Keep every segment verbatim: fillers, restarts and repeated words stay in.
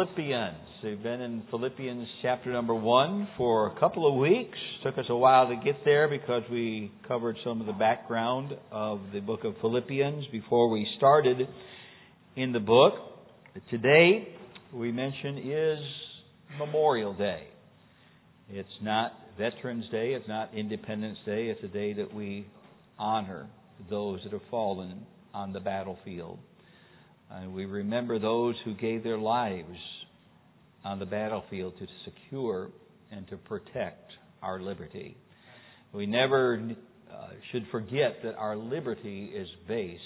Philippians. We've been in Philippians chapter number one for a couple of weeks. Took us a while to get there because we covered some of the background of the book of Philippians before we started in the book. Today, we mention, is Memorial Day. It's not Veterans Day, it's not Independence Day, it's a day that we honor those that have fallen on the battlefield. And we remember those who gave their lives on the battlefield to secure and to protect our liberty. We never uh, should forget that our liberty is based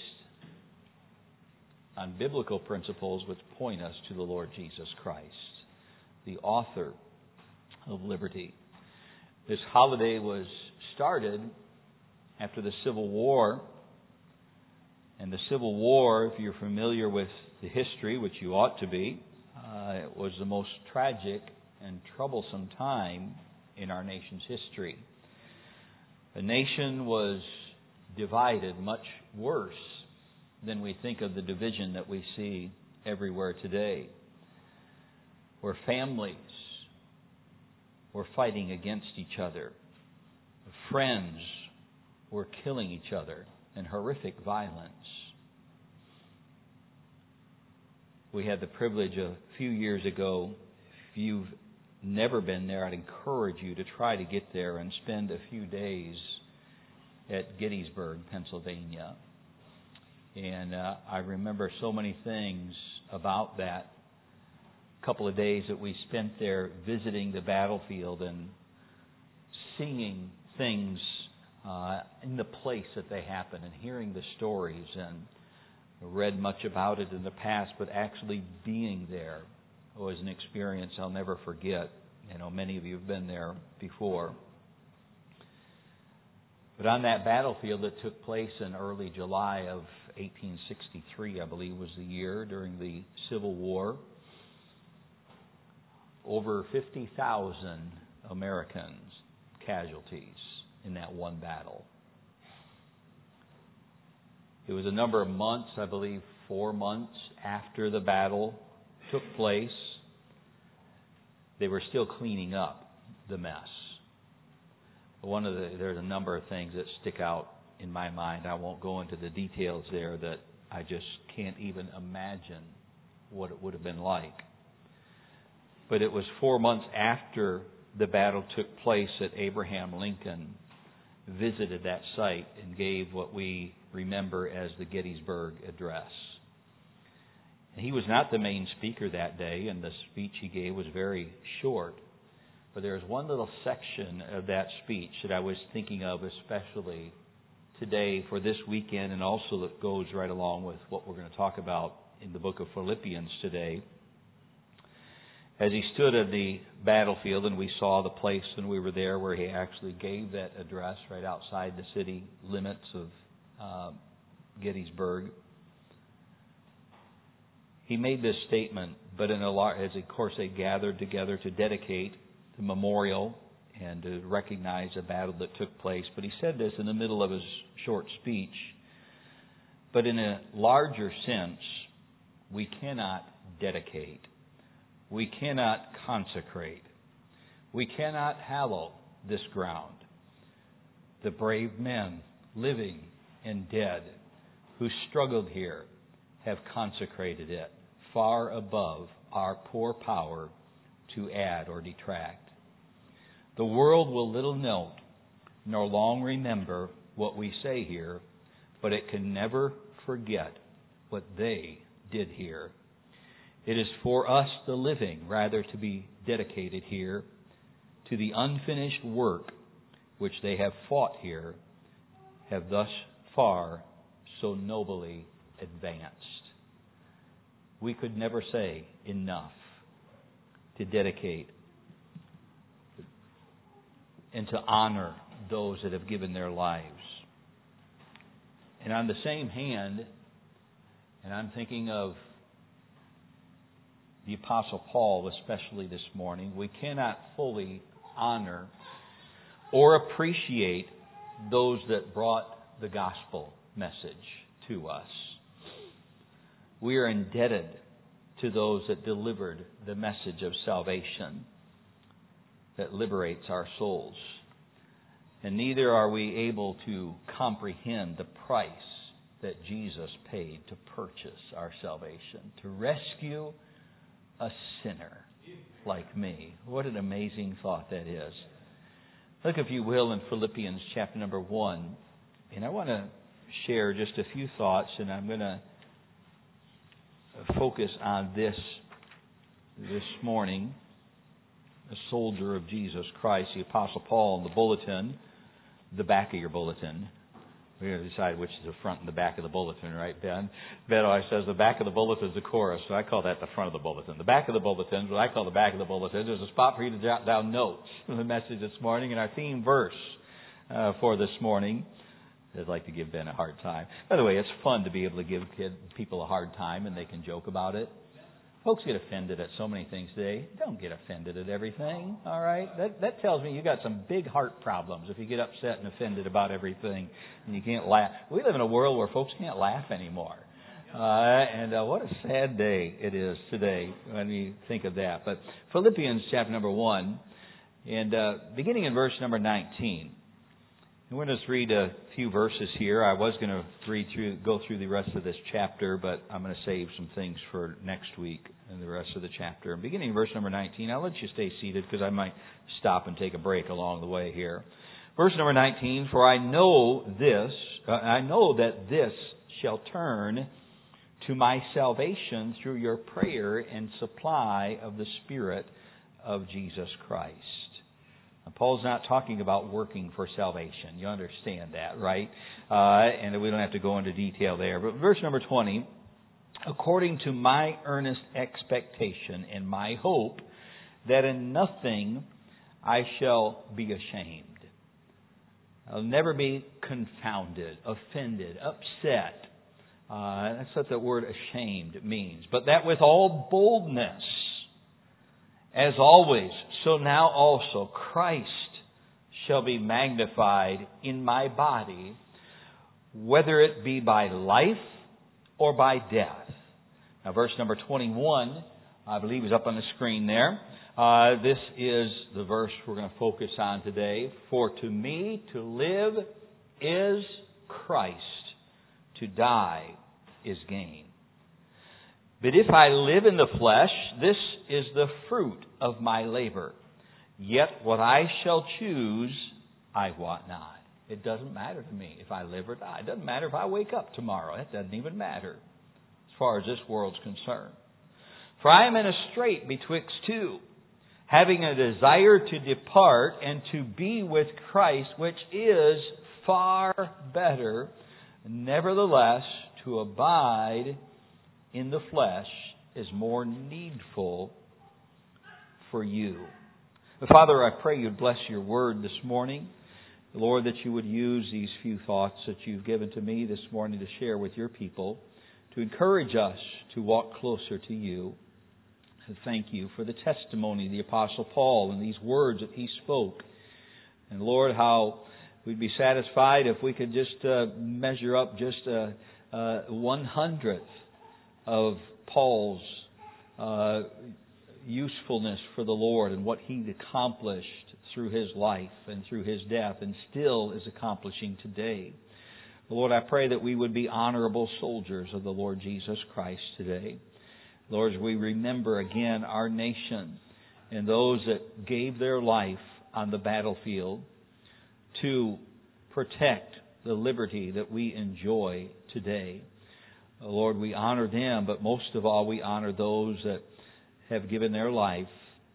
on biblical principles which point us to the Lord Jesus Christ, the author of liberty. This holiday was started after the Civil War. And the Civil War, if you're familiar with the history, which you ought to be, uh, it was the most tragic and troublesome time in our nation's history. The nation was divided much worse than we think of the division that we see everywhere today, where families were fighting against each other, friends were killing each other in horrific violence. We had the privilege a few years ago. If you've never been there, I'd encourage you to try to get there and spend a few days at Gettysburg, Pennsylvania. And uh, I remember so many things about that couple of days that we spent there visiting the battlefield and seeing things Uh, in the place that they happen and hearing the stories, and read much about it in the past, but actually being there was an experience I'll never forget. You know, many of you have been there before. But on that battlefield that took place in early July of eighteen sixty-three, I believe was the year, during the Civil War, over fifty thousand Americans casualties in that one battle. It was a number of months, I believe four months after the battle took place. They were still cleaning up the mess. One of the, there's a number of things that stick out in my mind. I won't go into the details there, that I just can't even imagine what it would have been like. But it was four months after the battle took place that Abraham Lincoln visited that site and gave what we remember as the Gettysburg Address. And he was not the main speaker that day, and the speech he gave was very short. But there was one little section of that speech that I was thinking of especially today for this weekend, and also that goes right along with what we're going to talk about in the book of Philippians today. As he stood at the battlefield, and we saw the place when we were there where he actually gave that address right outside the city limits of uh, Gettysburg, he made this statement, but in a large, as of course they gathered together to dedicate the memorial and to recognize the battle that took place. But he said this in the middle of his short speech. But in a larger sense, we cannot dedicate. We cannot consecrate. We cannot hallow this ground. The brave men, living and dead, who struggled here, have consecrated it far above our poor power to add or detract. The world will little note nor long remember what we say here, but it can never forget what they did here. It is for us, the living, rather to be dedicated here to the unfinished work which they have fought here, have thus far so nobly advanced. We could never say enough to dedicate and to honor those that have given their lives. And on the same hand, and I'm thinking of the Apostle Paul, especially this morning, we cannot fully honor or appreciate those that brought the gospel message to us. We are indebted to those that delivered the message of salvation that liberates our souls. And neither are we able to comprehend the price that Jesus paid to purchase our salvation, to rescue a sinner like me. What an amazing thought that is. Look, if you will, in Philippians chapter number one. And I want to share just a few thoughts, and I'm going to focus on this this morning. A soldier of Jesus Christ, the Apostle Paul, in the bulletin, the back of your bulletin. We're going to decide which is the front and the back of the bulletin, right, Ben? Ben always says the back of the bulletin is the chorus, so I call that the front of the bulletin. The back of the bulletin, what I call the back of the bulletin, there's a spot for you to jot down notes from the message this morning and our theme verse uh, for this morning. I'd like to give Ben a hard time. By the way, it's fun to be able to give kid, people a hard time and they can joke about it. Folks get offended at so many things today. Don't get offended at everything, all right? That that tells me you got some big heart problems if you get upset and offended about everything and you can't laugh. We live in a world where folks can't laugh anymore. Uh, and uh, what a sad day it is today when you think of that. But Philippians chapter number one, and uh, beginning in verse number nineteen. I'm going to just read a few verses here. I was going to read through, go through the rest of this chapter, but I'm going to save some things for next week and the rest of the chapter. Beginning in verse number nineteen, I'll let you stay seated because I might stop and take a break along the way here. Verse number nineteen, for I know this, uh, I know that this shall turn to my salvation through your prayer and supply of the Spirit of Jesus Christ. Now, Paul's not talking about working for salvation. You understand that, right? Uh, and we don't have to go into detail there. But verse number twenty, according to my earnest expectation and my hope that in nothing I shall be ashamed. I'll never be confounded, offended, upset. Uh, that's what the word ashamed means. But that with all boldness, as always, so now also Christ shall be magnified in my body, whether it be by life or by death. Now, verse number twenty-one, I believe, is up on the screen there. Uh, this is the verse we're going to focus on today. For to me to live is Christ, to die is gain. But if I live in the flesh, this is the fruit of my labor. Yet what I shall choose, I wot not. It doesn't matter to me if I live or die. It doesn't matter if I wake up tomorrow. That doesn't even matter as far as this world's concerned. For I am in a strait betwixt two, having a desire to depart and to be with Christ, which is far better. Nevertheless, to abide in the flesh is more needful for you. Father, I pray you'd bless your word this morning. Lord, that you would use these few thoughts that you've given to me this morning to share with your people, to encourage us to walk closer to you. And thank you for the testimony of the Apostle Paul and these words that he spoke. And Lord, how we'd be satisfied if we could just uh, measure up just a, a one hundredth of Paul's uh, usefulness for the Lord and what he accomplished through his life and through his death and still is accomplishing today. Lord, I pray that we would be honorable soldiers of the Lord Jesus Christ today. Lord, as we remember again our nation and those that gave their life on the battlefield to protect the liberty that we enjoy today. Lord, we honor them, but most of all we honor those that have given their life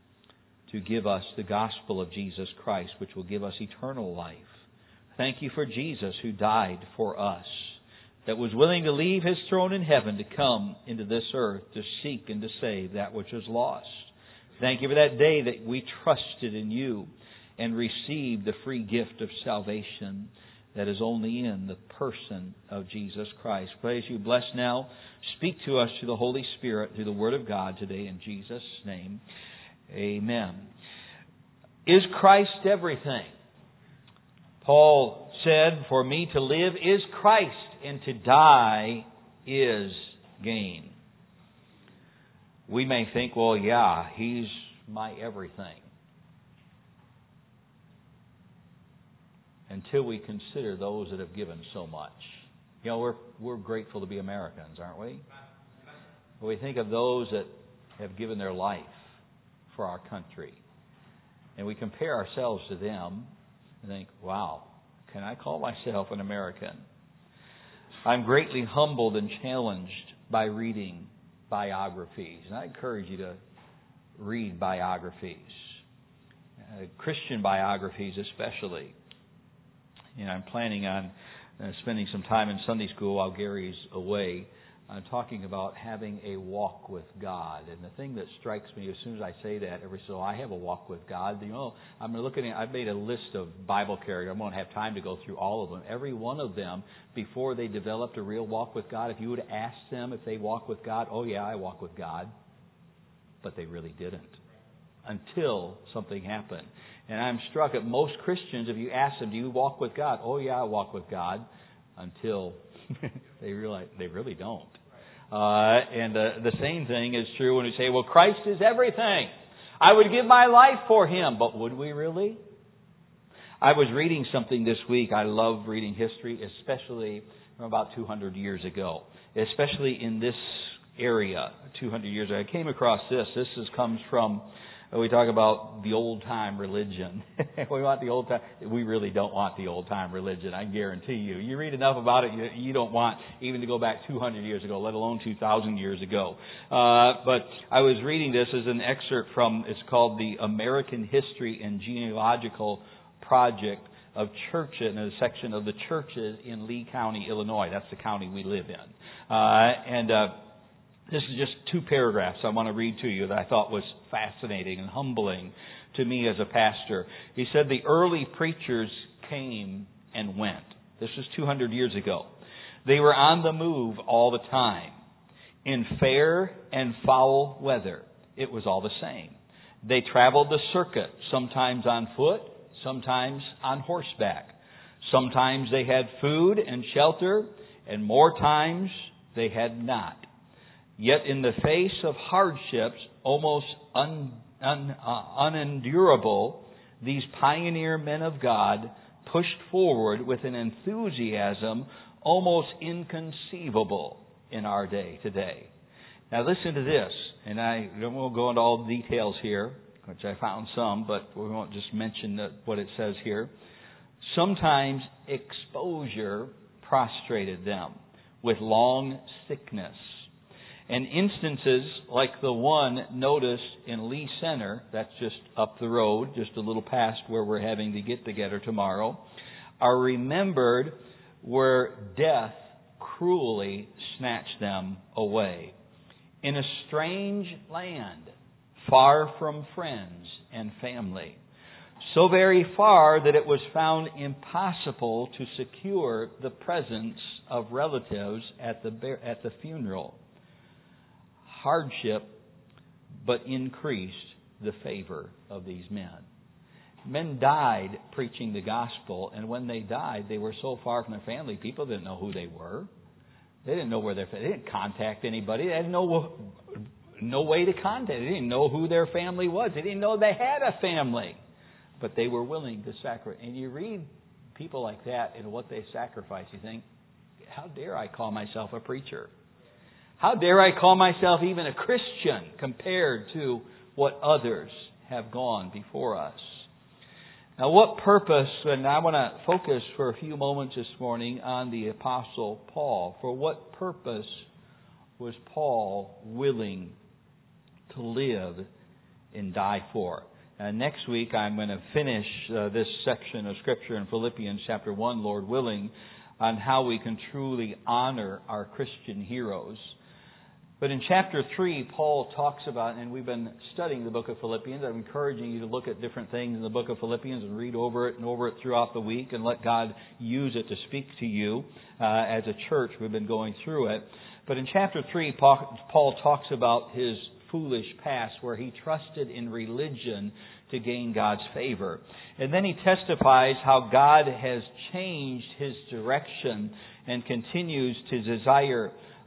to give us the gospel of Jesus Christ, which will give us eternal life. Thank you for Jesus who died for us, that was willing to leave His throne in heaven to come into this earth to seek and to save that which was lost. Thank you for that day that we trusted in you and received the free gift of salvation that is only in the person of Jesus Christ. Praise you. Bless now. Speak to us through the Holy Spirit, through the Word of God today in Jesus' name. Amen. Is Christ everything? Paul said, for me to live is Christ, and to die is gain. we may think, well, yeah, he's my everything. Until we consider those that have given so much. You know, we're we're grateful to be Americans, aren't we? When we think of those that have given their life for our country, and we compare ourselves to them and think, wow, can I call myself an American? I'm greatly humbled and challenged by reading biographies. And I encourage you to read biographies, uh, Christian biographies especially. You know, I'm planning on uh, spending some time in Sunday school while Gary's away, uh, talking about having a walk with God. And the thing that strikes me as soon as I say that, every so I have a walk with God. You know, I'm looking at, I've made a list of Bible characters. I won't have time to go through all of them. Every one of them, before they developed a real walk with God, if you would ask them if they walk with God, oh yeah, I walk with God. But they really didn't. Until something happened. And I'm struck at most Christians, if you ask them, do you walk with God? Oh yeah, I walk with God. Until they realize they really don't. Uh, and uh, the same thing is true when we say, well, Christ is everything. I would give my life for Him. But would we really? I was reading something this week. I love reading history, especially from about two hundred years ago. Especially in this area, two hundred years ago. I came across this. This is, comes from... We talk about the old-time religion. We want the old-time. We really don't want the old-time religion, I guarantee you. You read enough about it, you, you don't want even to go back two hundred years ago, let alone two thousand years ago. Uh, but I was reading this as an excerpt from, it's called the American History and Genealogical Project of Churches, in a section of the churches in Lee County, Illinois. That's the county we live in. Uh, and... Uh, This is just two paragraphs I want to read to you that I thought was fascinating and humbling to me as a pastor. He said the early preachers came and went. This was two hundred years ago. They were on the move all the time. In fair and foul weather, it was all the same. They traveled the circuit, sometimes on foot, sometimes on horseback. Sometimes they had food and shelter, and more times they had not. Yet in the face of hardships almost un, un, uh, unendurable, these pioneer men of God pushed forward with an enthusiasm almost inconceivable in our day today. Now listen to this, and I won't go into all the details here, which I found some, but we won't just mention the, what it says here. Sometimes exposure prostrated them with long sickness. And instances like the one noticed in Lee Center, that's just up the road, just a little past where we're having the get-together tomorrow, are remembered where death cruelly snatched them away. In a strange land, far from friends and family. So very far that it was found impossible to secure the presence of relatives at the at the funeral. Hardship, but increased the favor of these men. Men died preaching the gospel, and when they died, they were so far from their family, people didn't know who they were. They didn't know where their they didn't contact anybody. They had no no way to contact. They didn't know who their family was. They didn't know they had a family, but they were willing to sacrifice. And you read people like that and what they sacrifice, you think, how dare I call myself a preacher? How dare I call myself even a Christian compared to what others have gone before us? Now, what purpose, and I want to focus for a few moments this morning on the Apostle Paul. For what purpose was Paul willing to live and die for? Uh, next week, I'm going to finish uh, this section of Scripture in Philippians chapter one, Lord willing, on how we can truly honor our Christian heroes. But in chapter three, Paul talks about, and we've been studying the book of Philippians. I'm encouraging you to look at different things in the book of Philippians and read over it and over it throughout the week and let God use it to speak to you. Uh, as a church, we've been going through it. But in chapter three, Paul talks about his foolish past where he trusted in religion to gain God's favor. And then he testifies how God has changed his direction and continues to desire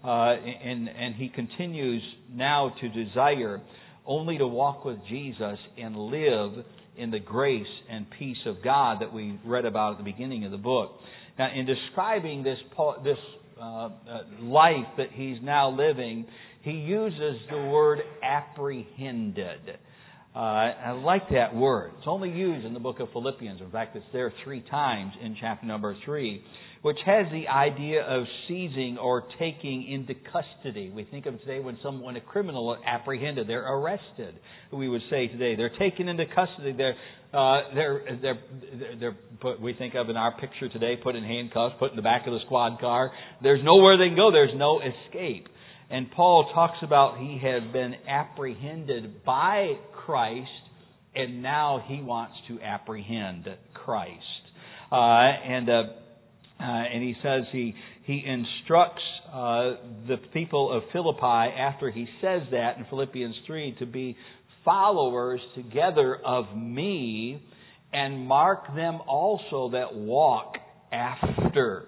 uh, and, and he continues now to desire only to walk with Jesus and live in the grace and peace of God that we read about at the beginning of the book. Now, in describing this this uh, uh, life that he's now living, he uses the word apprehended. Uh, I like that word. It's only used in the book of Philippians. In fact, it's there three times in chapter number three, which has the idea of seizing or taking into custody. We think of today when someone, a criminal, is apprehended, they're arrested. We would say today they're taken into custody. They're uh, they're they're they're put. We think of in our picture today, put in handcuffs, put in the back of the squad car. There's nowhere they can go. There's no escape. And Paul talks about he had been apprehended by Christ, and now he wants to apprehend Christ. Uh, and uh, uh, and he says he he instructs uh, the people of Philippi after he says that in Philippians three to be followers together of me, and mark them also that walk after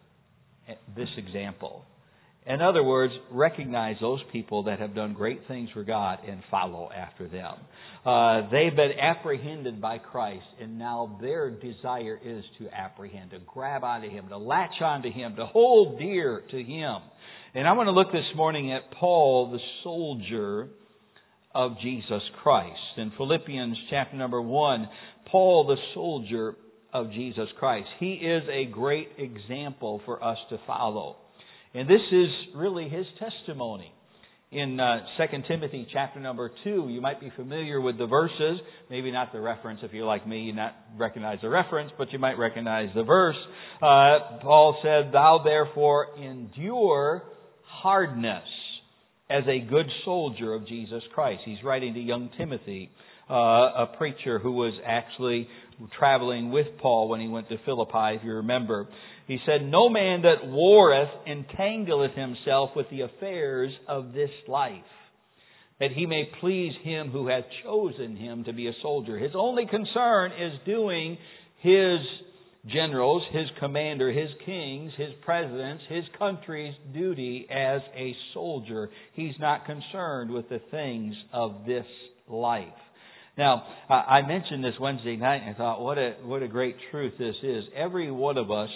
this example. In other words, recognize those people that have done great things for God and follow after them. Uh, they've been apprehended by Christ, and now their desire is to apprehend, to grab onto Him, to latch onto Him, to hold dear to Him. And I want to look this morning at Paul, the soldier of Jesus Christ. In Philippians chapter number one, Paul, the soldier of Jesus Christ. He is a great example for us to follow. And this is really his testimony. In uh, Second Timothy chapter number two, you might be familiar with the verses. Maybe not the reference. If you're like me, you not recognize the reference, but you might recognize the verse. Uh, Paul said, "Thou therefore endure hardness as a good soldier of Jesus Christ." He's writing to young Timothy, uh, a preacher who was actually traveling with Paul when he went to Philippi, if you remember. He said, "No man that warreth entangleth himself with the affairs of this life, that he may please him who hath chosen him to be a soldier." His only concern is doing his generals, his commander, his kings, his presidents, his country's duty as a soldier. He's not concerned with the things of this life. Now, I mentioned this Wednesday night, and I thought, what a what a great truth this is. Every one of us,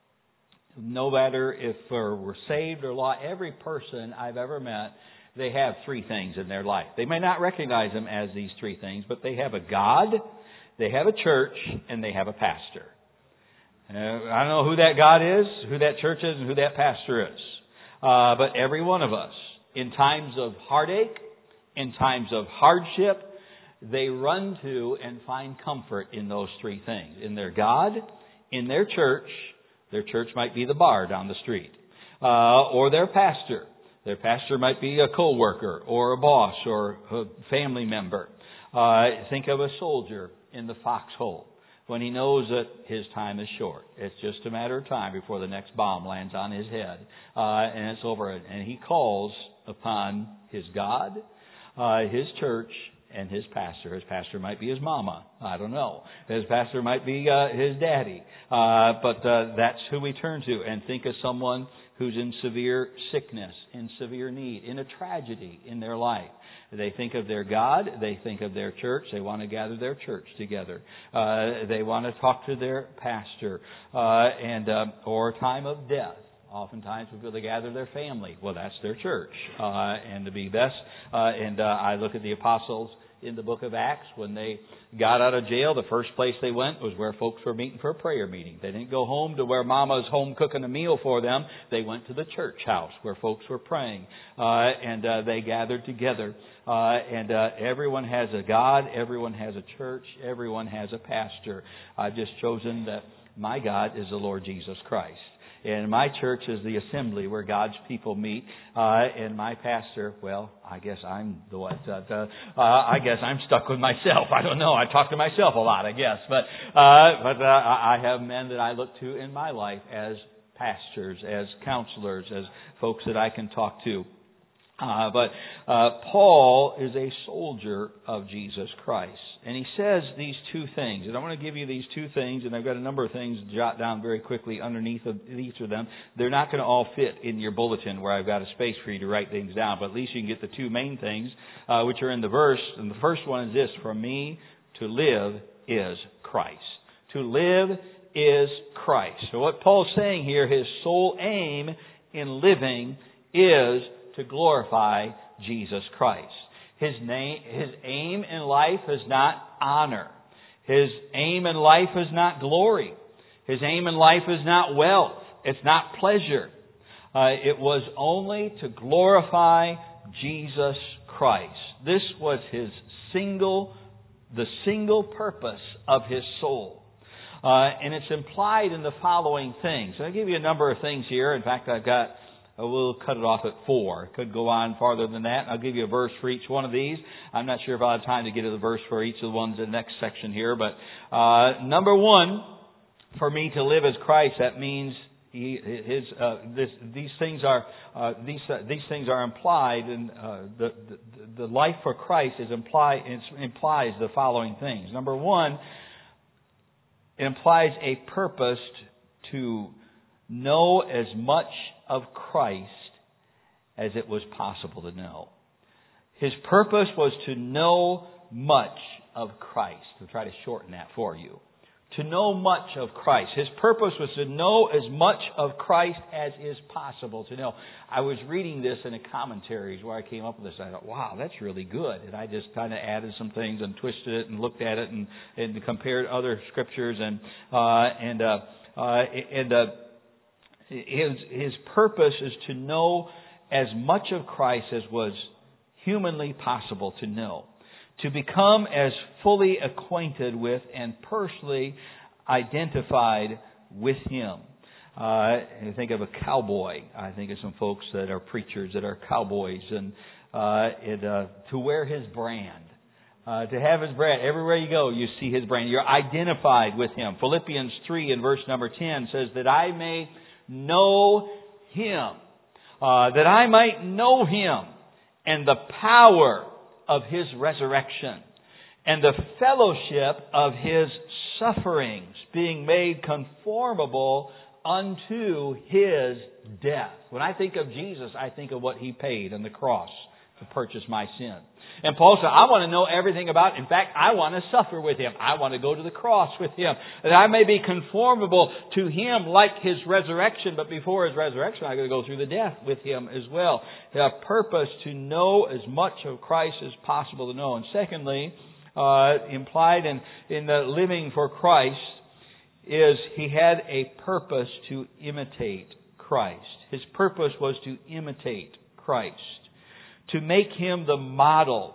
no matter if we're saved or lost, every person I've ever met, they have three things in their life. They may not recognize them as these three things, but they have a God, they have a church, and they have a pastor. Uh, I don't know who that God is, who that church is, and who that pastor is. Uh, but every one of us, in times of heartache, in times of hardship, they run to and find comfort in those three things. In their God, in their church. Their church might be the bar down the street. Uh, or their pastor. Their pastor might be a co-worker or a boss or a family member. Uh, think of a soldier in the foxhole when he knows that his time is short. It's just a matter of time before the next bomb lands on his head. Uh, and it's over. And he calls upon his God, uh, his church, and his pastor. His pastor might be his mama. I don't know. His pastor might be uh, his daddy. Uh, but uh, that's who we turn to. And think of someone who's in severe sickness, in severe need, in a tragedy in their life. They think of their God. They think of their church. They want to gather their church together. Uh, they want to talk to their pastor. Uh, and uh, or a time of death. Oftentimes people they gather their family. Well, that's their church. Uh, and to be best, uh, and uh, I look at the apostles in the book of Acts. When they got out of jail, the first place they went was where folks were meeting for a prayer meeting. They didn't go home to where mama's home cooking a meal for them. They went to the church house where folks were praying. Uh, and uh, they gathered together. Uh, and uh, everyone has a God. Everyone has a church. Everyone has a pastor. I've just chosen that my God is the Lord Jesus Christ. And my church is the assembly where God's people meet. Uh, and my pastor, well, I guess I'm the what? Uh, uh, I guess I'm stuck with myself. I don't know. I talk to myself a lot, I guess. But uh, but uh, I have men that I look to in my life as pastors, as counselors, as folks that I can talk to. Uh, but uh, Paul is a soldier of Jesus Christ. And he says these two things. And I want to give you these two things, and I've got a number of things to jot down very quickly underneath of each of them. They're not going to all fit in your bulletin where I've got a space for you to write things down, but at least you can get the two main things, uh, which are in the verse. And the first one is this: for me to live is Christ. To live is Christ. So what Paul's saying here, his sole aim in living is to glorify Jesus Christ. His name, his aim in life is not honor. His aim in life is not glory. His aim in life is not wealth. It's not pleasure. Uh, it was only to glorify Jesus Christ. This was his single, the single purpose of his soul. Uh, and it's implied in the following things. I'll give you a number of things here. In fact, I've got We'll cut it off at four. Could go on farther than that. I'll give you a verse for each one of these. I'm not sure if I'll have time to get to the verse for each of the ones in the next section here. But uh, number one, for me to live as Christ, that means he, his uh, this, these things are uh, these uh, these things are implied, and uh, the, the the life for Christ is imply it implies the following things. Number one, it implies a purpose to know as much of Christ as it was possible to know. His purpose was to know much of Christ. I'll try to shorten that for you. To know much of Christ. His purpose was to know as much of Christ as is possible to know. I was reading this in a commentaries where I came up with this. I thought, wow, that's really good. And I just kind of added some things and twisted it and looked at it and, and compared other scriptures and uh, and uh, uh, and. Uh, His, his purpose is to know as much of Christ as was humanly possible to know. To become as fully acquainted with and personally identified with Him. Uh, I think of a cowboy. I think of some folks that are preachers that are cowboys. And uh, it, uh, to wear his brand. Uh, to have his brand. Everywhere you go, you see his brand. You're identified with Him. Philippians three in verse number ten says that I may know Him, uh, that I might know Him and the power of His resurrection and the fellowship of His sufferings, being made conformable unto His death. When I think of Jesus, I think of what He paid on the cross to purchase my sin. And Paul said, I want to know everything about it. In fact, I want to suffer with Him. I want to go to the cross with Him. That I may be conformable to Him like His resurrection. But before His resurrection, I've got to go through the death with Him as well. The purpose to know as much of Christ as possible to know. And secondly, uh, implied in, in the living for Christ is He had a purpose to imitate Christ. His purpose was to imitate Christ. To make Him the model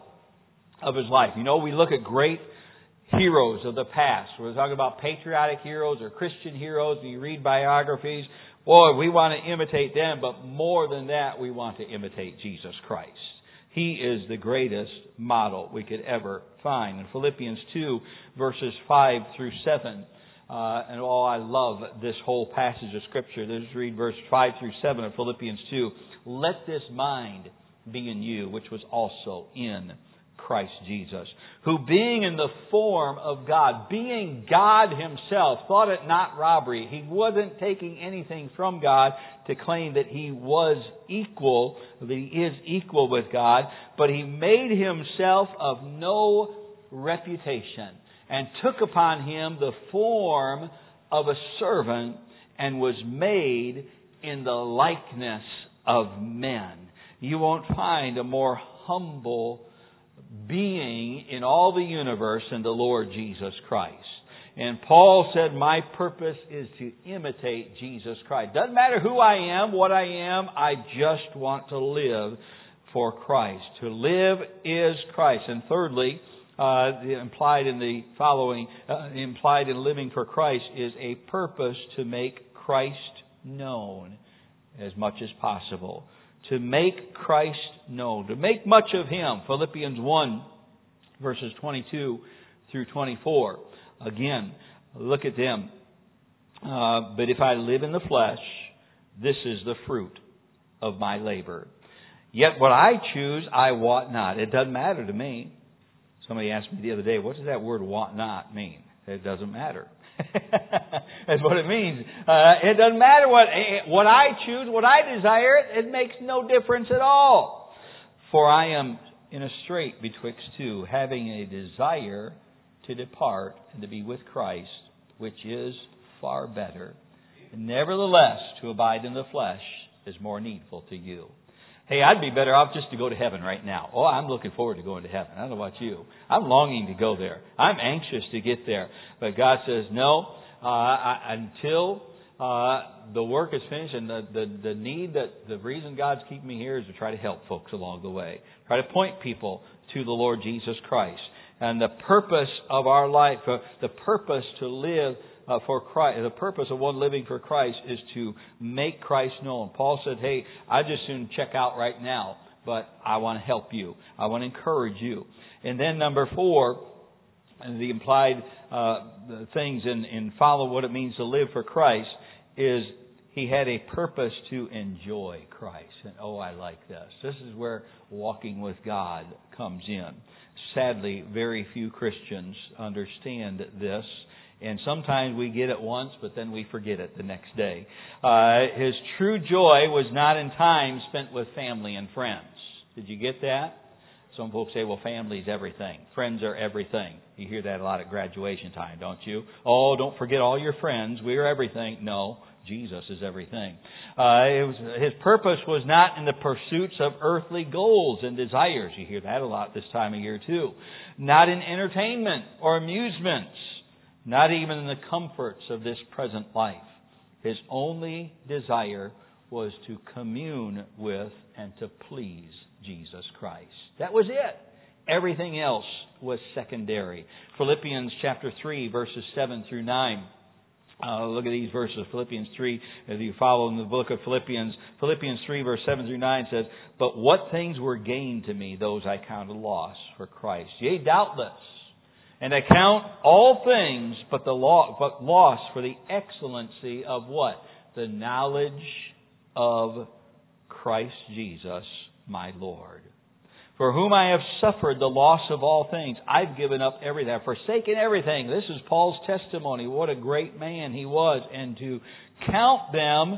of His life. You know, we look at great heroes of the past. We're talking about patriotic heroes or Christian heroes, and you read biographies. Boy, we want to imitate them, but more than that, we want to imitate Jesus Christ. He is the greatest model we could ever find. In Philippians two, verses five through seven, uh, and oh, I love this whole passage of Scripture. Let's read verse five through seven of Philippians two. Let this mind be in you, which was also in Christ Jesus, who being in the form of God, being God Himself, thought it not robbery. He wasn't taking anything from God to claim that He was equal, that He is equal with God, but He made Himself of no reputation and took upon Him the form of a servant and was made in the likeness of men. You won't find a more humble being in all the universe than the Lord Jesus Christ. And Paul said, my purpose is to imitate Jesus Christ. Doesn't matter who I am, what I am, I just want to live for Christ. To live is Christ. And thirdly, uh, implied in the following, uh, implied in living for Christ is a purpose to make Christ known as much as possible. To make Christ known. To make much of Him. Philippians one, verses twenty-two through twenty-four. Again, look at them. Uh, but if I live in the flesh, this is the fruit of my labor. Yet what I choose, I wot not. It doesn't matter to me. Somebody asked me the other day, what does that word wot not mean? It doesn't matter. That's what it means. Uh, it doesn't matter what what I choose, what I desire. It makes no difference at all. For I am in a strait betwixt two, having a desire to depart and to be with Christ, which is far better. And nevertheless, to abide in the flesh is more needful to you. Hey, I'd be better off just to go to heaven right now. Oh, I'm looking forward to going to heaven. I don't know about you. I'm longing to go there. I'm anxious to get there. But God says, no, uh, I, until uh, the work is finished, and the, the, the need that, the reason God's keeping me here is to try to help folks along the way. Try to point people to the Lord Jesus Christ. And the purpose of our life, uh, the purpose to live Uh, for Christ, the purpose of one living for Christ is to make Christ known. Paul said, hey, I just soon check out right now, but I want to help you. I want to encourage you. And then number four, the implied uh, things in, in follow what it means to live for Christ is he had a purpose to enjoy Christ. And oh, I like this. This is where walking with God comes in. Sadly, very few Christians understand this. And sometimes we get it once, but then we forget it the next day. Uh, his true joy was not in time spent with family and friends. Did you get that? Some folks say, well, family's everything. Friends are everything. You hear that a lot at graduation time, don't you? Oh, don't forget all your friends. We're everything. No, Jesus is everything. Uh, it was, his purpose was not in the pursuits of earthly goals and desires. You hear that a lot this time of year, too. Not in entertainment or amusements. Not even in the comforts of this present life. His only desire was to commune with and to please Jesus Christ. That was it. Everything else was secondary. Philippians chapter three, verses seven through nine. Uh, look at these verses. Philippians three, as you follow in the book of Philippians, Philippians three, verse seven through nine says, but what things were gained to me, those I counted loss for Christ. Yea, doubtless. And I count all things but the law, but loss for the excellency of what? The knowledge of Christ Jesus, my Lord. For whom I have suffered the loss of all things. I've given up everything. I've forsaken everything. This is Paul's testimony. What a great man he was. And to count them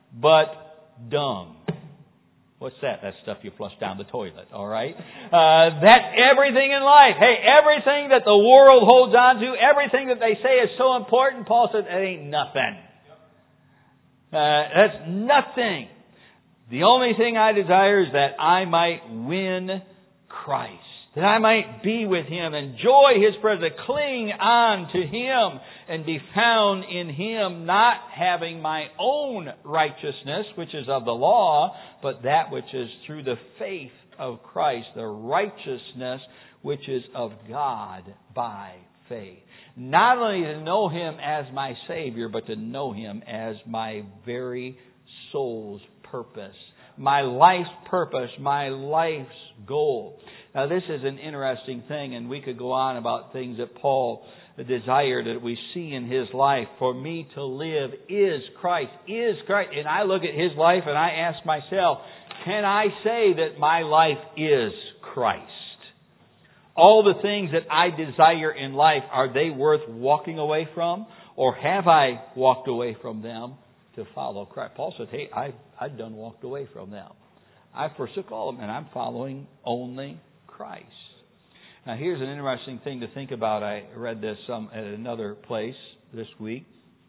but dung. What's that? That's stuff you flush down the toilet, all right? Uh, that's everything in life. Hey, everything that the world holds on to, everything that they say is so important, Paul said, it ain't nothing. Uh, that's nothing. The only thing I desire is that I might win Christ. That I might be with Him, enjoy His presence, cling on to Him, and be found in Him, not having my own righteousness, which is of the law, but that which is through the faith of Christ, the righteousness which is of God by faith. Not only to know Him as my Savior, but to know Him as my very soul's purpose, my life's purpose, my life's goal. Now, this is an interesting thing, and we could go on about things that Paul desired that we see in his life. For me to live is Christ, is Christ. And I look at his life and I ask myself, can I say that my life is Christ? All the things that I desire in life, are they worth walking away from? Or have I walked away from them to follow Christ? Paul said, hey, I, I've done walked away from them. I forsook all of them and I'm following only Christ. Now, here's an interesting thing to think about. I read this um, at another place this week.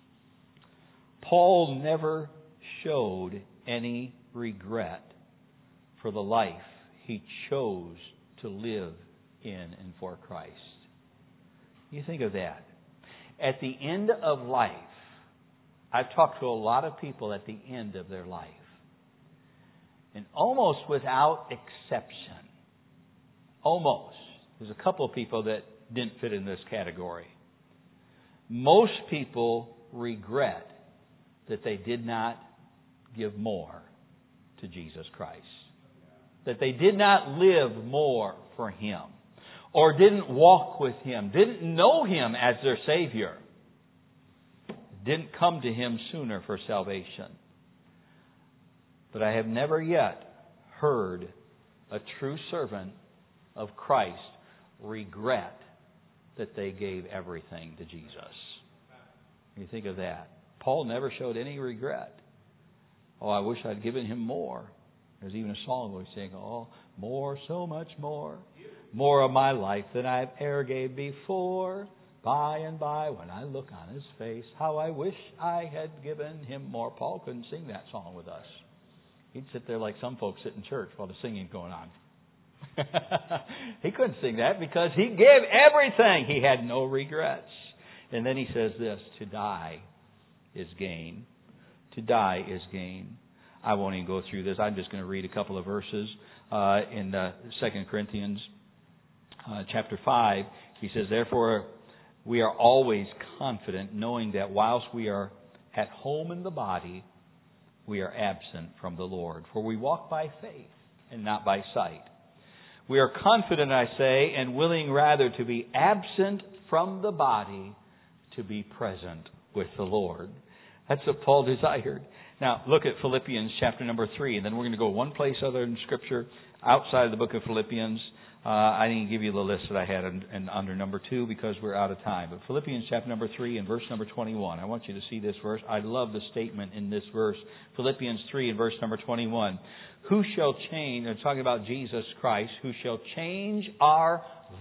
Paul never showed any regret for the life he chose to live in and for Christ. You think of that. At the end of life, I've talked to a lot of people at the end of their life. And almost without exception, almost, there's a couple of people that didn't fit in this category. Most people regret that they did not give more to Jesus Christ. That they did not live more for Him. Or didn't walk with Him. Didn't know Him as their Savior. Didn't come to Him sooner for salvation. But I have never yet heard a true servant of Christ regret that they gave everything to Jesus. You think of that. Paul never showed any regret. Oh, I wish I'd given him more. There's even a song where we sing, oh, more, so much more. More of my life than I've ever gave before. By and by, when I look on his face, how I wish I had given him more. Paul couldn't sing that song with us. He'd sit there like some folks sit in church while the singing's going on. He couldn't sing that because he gave everything. He had no regrets. And then he says this, to die is gain. To die is gain. I won't even go through this. I'm just going to read a couple of verses uh, in uh, Second Corinthians uh, chapter five. He says, therefore, we are always confident, knowing that whilst we are at home in the body, we are absent from the Lord. For we walk by faith and not by sight. We are confident, I say, and willing rather to be absent from the body to be present with the Lord. That's what Paul desired. Now, look at Philippians chapter number three, and then we're going to go one place other in Scripture outside of the book of Philippians. Uh, I didn't give you the list that I had in, in, under number two because we're out of time. But Philippians chapter number three and verse number twenty-one. I want you to see this verse. I love the statement in this verse. Philippians three and verse number twenty-one. Who shall change, they're talking about Jesus Christ, who shall change our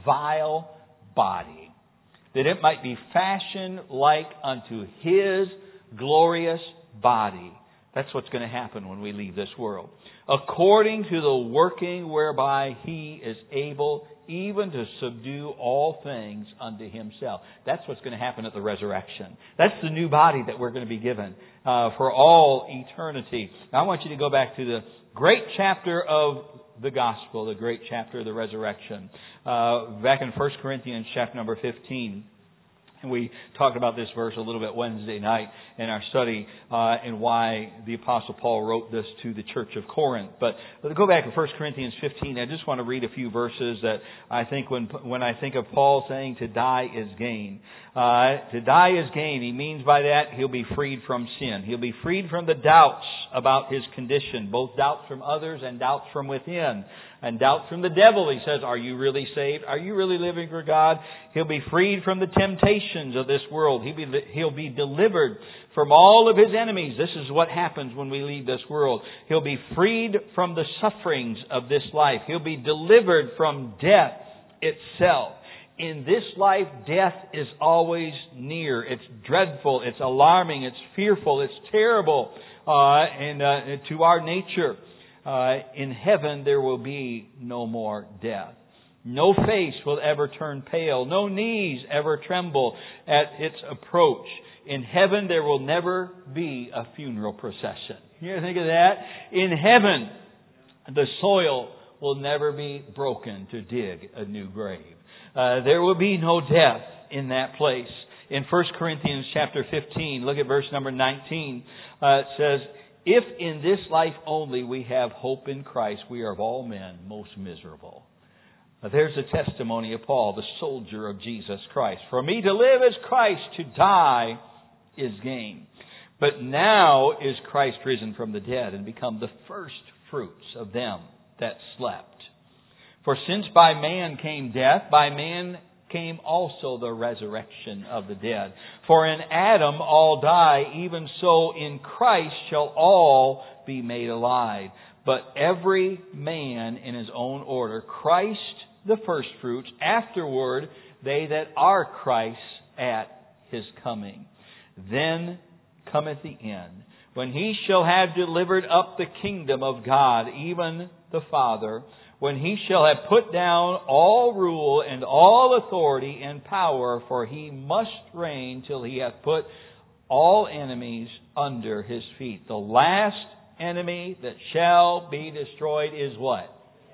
vile body, that it might be fashioned like unto His glorious body. That's what's going to happen when we leave this world. According to the working whereby He is able even to subdue all things unto Himself. That's what's going to happen at the resurrection. That's the new body that we're going to be given uh, for all eternity. Now I want you to go back to the great chapter of the gospel, the great chapter of the resurrection. Uh, back in First Corinthians chapter number fifteen. And we talked about this verse a little bit Wednesday night in our study uh, and why the Apostle Paul wrote this to the church of Corinth. But let's go back to First Corinthians fifteen. I just want to read a few verses that I think when when I think of Paul saying to die is gain. Uh, to die is gain. He means by that he'll be freed from sin. He'll be freed from the doubts about his condition, both doubts from others and doubts from within. And doubt from the devil. He says, are you really saved? Are you really living for God? He'll be freed from the temptations of this world. He'll be, he'll be delivered from all of his enemies. This is what happens when we leave this world. He'll be freed from the sufferings of this life. He'll be delivered from death itself. In this life, death is always near. It's dreadful. It's alarming. It's fearful. It's terrible uh, and uh, to our nature. Uh, in heaven there will be no more death. No face will ever turn pale. No knees ever tremble at its approach. In heaven there will never be a funeral procession. You ever think of that? In heaven the soil will never be broken to dig a new grave. Uh, there will be no death in that place. In First Corinthians chapter fifteen, look at verse number nineteen. Uh, it says, if in this life only we have hope in Christ, we are of all men most miserable. Now, there's a testimony of Paul, the soldier of Jesus Christ. For me to live is Christ, to die is gain. But now is Christ risen from the dead and become the first fruits of them that slept. For since by man came death, by man came also the resurrection of the dead. For in Adam all die, even so in Christ shall all be made alive. But every man in his own order. Christ the firstfruits, afterward they that are Christ's at His coming. Then cometh the end, when He shall have delivered up the kingdom of God, even the Father, when He shall have put down all rule and all authority and power, for He must reign till He hath put all enemies under His feet. The last enemy that shall be destroyed is what?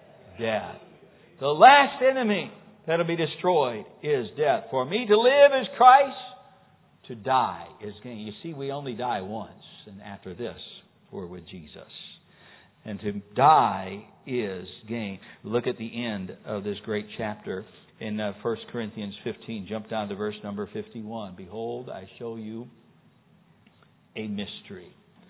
Death. The last enemy that will be destroyed is death. For me to live is Christ, to die is gain. You see, we only die once, and after this, we're with Jesus. And to die is gain. Look at the end of this great chapter in uh, First Corinthians fifteen. Jump down to verse number fifty-one. Behold, I show you a mystery.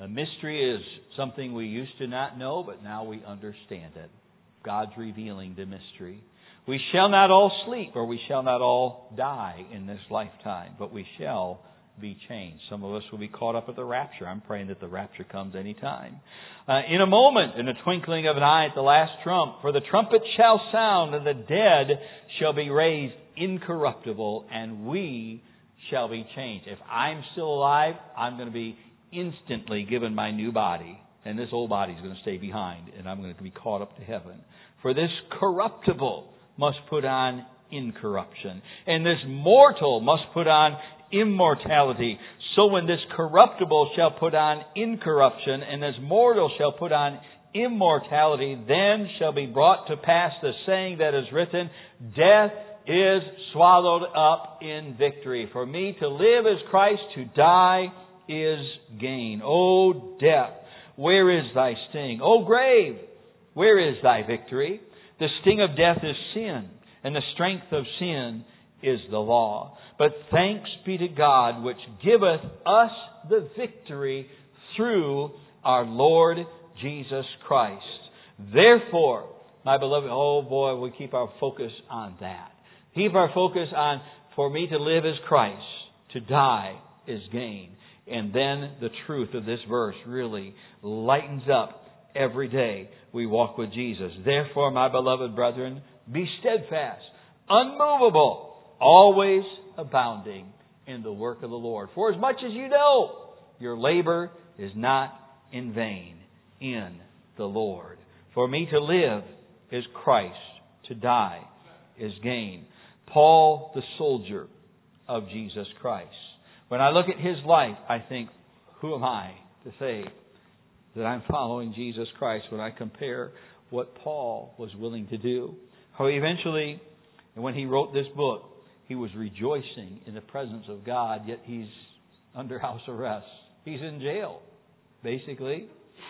A mystery is something we used to not know, but now we understand it. God's revealing the mystery. We shall not all sleep, or we shall not all die in this lifetime, but we shall be changed. Some of us will be caught up at the rapture. I'm praying that the rapture comes any time. Uh, in a moment, in the twinkling of an eye at the last trump, for the trumpet shall sound, and the dead shall be raised incorruptible, and we shall be changed. If I'm still alive, I'm going to be instantly given my new body, and this old body is going to stay behind, and I'm going to be caught up to heaven. For this corruptible must put on incorruption, and this mortal must put on immortality. So when this corruptible shall put on incorruption, and this mortal shall put on immortality, then shall be brought to pass the saying that is written, death is swallowed up in victory. For me to live is Christ, to die is gain. O death, where is thy sting? O grave, where is thy victory? The sting of death is sin, and the strength of sin is the law. But thanks be to God, which giveth us the victory through our Lord Jesus Christ. Therefore, my beloved, oh boy, we keep our focus on that. Keep our focus on, for me to live is Christ, to die is gain. And then the truth of this verse really lightens up every day we walk with Jesus. Therefore, my beloved brethren, be steadfast, unmovable, always abounding in the work of the Lord. For as much as you know, your labor is not in vain in the Lord. For me to live is Christ, to die is gain. Paul, the soldier of Jesus Christ. When I look at his life, I think, who am I to say that I'm following Jesus Christ when I compare what Paul was willing to do? How eventually, when he wrote this book, he was rejoicing in the presence of God, yet he's under house arrest. He's in jail, basically.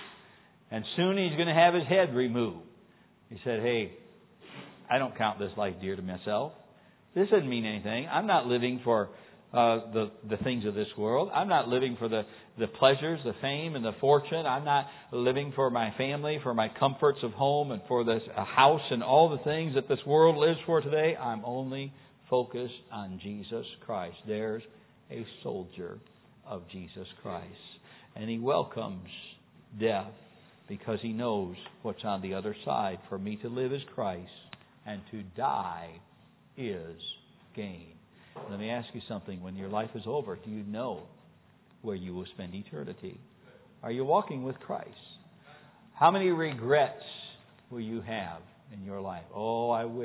And soon he's going to have his head removed. He said, hey, I don't count this life dear to myself. This doesn't mean anything. I'm not living for uh, the, the things of this world. I'm not living for the, the pleasures, the fame, and the fortune. I'm not living for my family, for my comforts of home, and for this a house and all the things that this world lives for today. I'm only focused on Jesus Christ. There's a soldier of Jesus Christ. And he welcomes death because he knows what's on the other side. For me to live is Christ, and to die is gain. Let me ask you something. When your life is over, do you know where you will spend eternity? Are you walking with Christ? How many regrets will you have in your life? Oh, I wish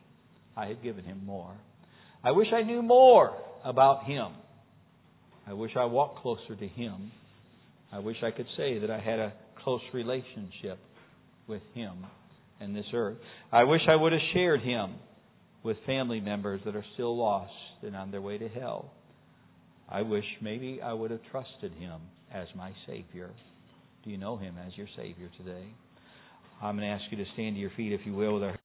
I had given him more. I wish I knew more about him. I wish I walked closer to him. I wish I could say that I had a close relationship with him and this earth. I wish I would have shared him with family members that are still lost and on their way to hell. I wish maybe I would have trusted him as my Savior. Do you know him as your Savior today? I'm going to ask you to stand to your feet, if you will, with our